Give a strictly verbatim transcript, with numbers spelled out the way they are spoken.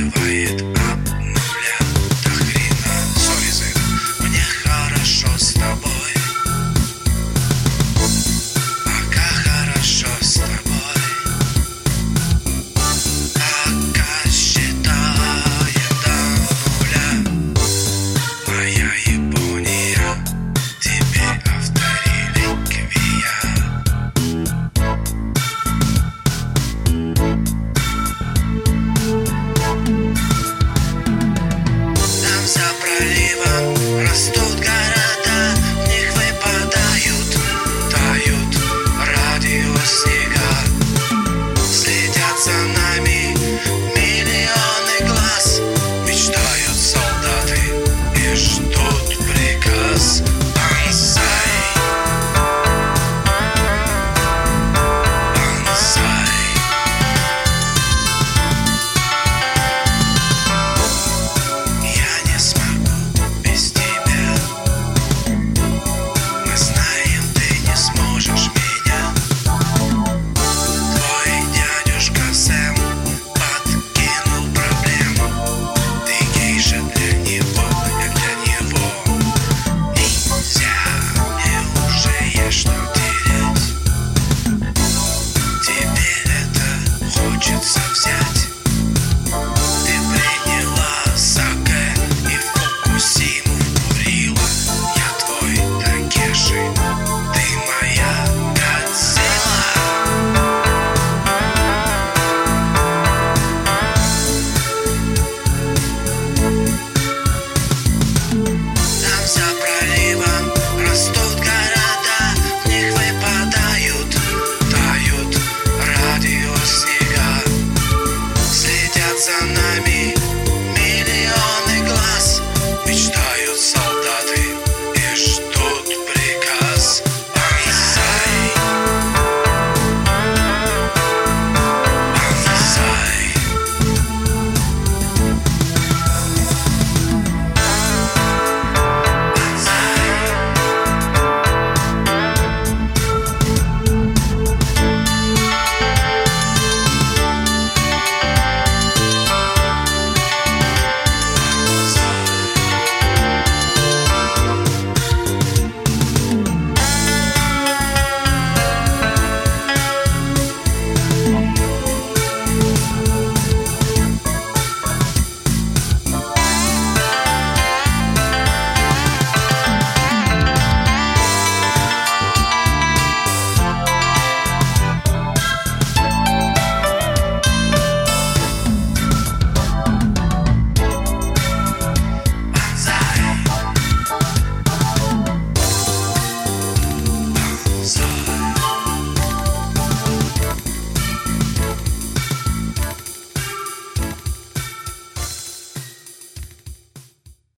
убивает от нуля до хрена. Сори за это. Мне хорошо с тобой, пока хорошо с тобой, пока считаем до нуля. Моя Япония теперь автореликвия. Там за проливом растут города, в них выпадают, тают радиоснега. Следят за нами миллионы глаз, мечтают солдаты и ждут приказ. Бонсай, бонсай. Я не смогу без тебя. Мы знаем, ты не сможешь меня. Твой дядюшка Сэм подкинул проблему. Ты гейша для него, я для него. Нельзя, мне уже есть что терять. Тебе это хочется взять.